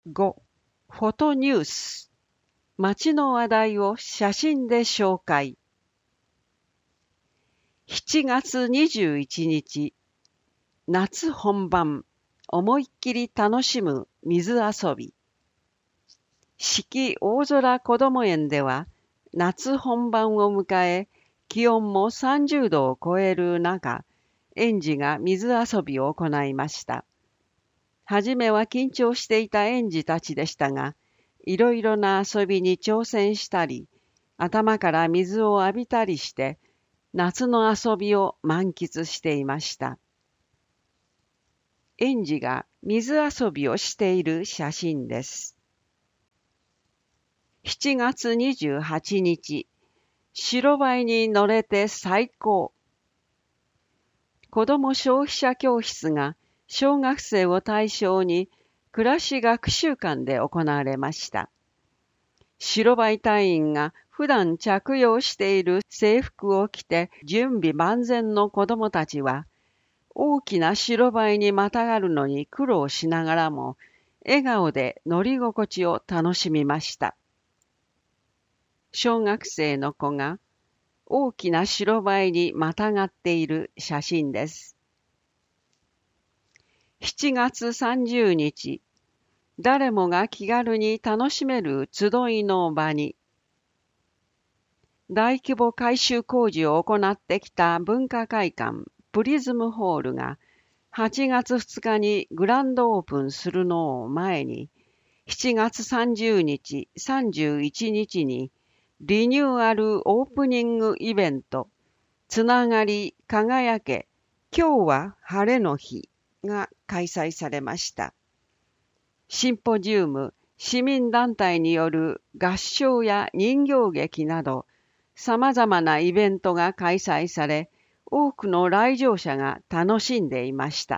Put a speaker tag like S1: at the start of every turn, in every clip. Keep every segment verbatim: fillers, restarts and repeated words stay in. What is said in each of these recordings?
S1: ご. フォトニュース。街の話題を写真で紹介。しちがつにじゅういちにち、夏本番、思いっきり楽しむ水遊び。四季大空こども園では、夏本番を迎え、気温もさんじゅうどを超える中、園児が水遊びを行いました。はじめは緊張していた園児たちでしたが、いろいろな遊びに挑戦したり、頭から水を浴びたりして、夏の遊びを満喫していました。園児が水遊びをしている写真です。しちがつにじゅうはちにち、白バイに乗れて最高。子ども消費者教室が小学生を対象に暮らし学習館で行われました。白バイ隊員が普段着用している制服を着て準備万全の子どもたちは、大きな白バイにまたがるのに苦労しながらも、笑顔で乗り心地を楽しみました。小学生の子が大きな白バイにまたがっている写真です。しちがつさんじゅうにち、誰もが気軽に楽しめる集いの場に、大規模改修工事を行ってきた文化会館プリズムホールがはちがつふつかにグランドオープンするのを前に、しちがつさんじゅうにち、さんじゅういちにちにリニューアルオープニングイベント、つながり輝け、今日は晴れの日が開催されました。シンポジウム、市民団体による合唱や人形劇など、様々なイベントが開催され、多くの来場者が楽しんでいました。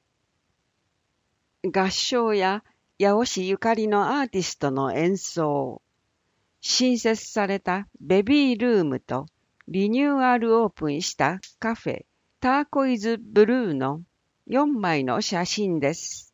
S1: 合唱や八尾市ゆかりのアーティストの演奏、新設されたベビールームとリニューアルオープンしたカフェターコイズブルーのよんまいの写真です。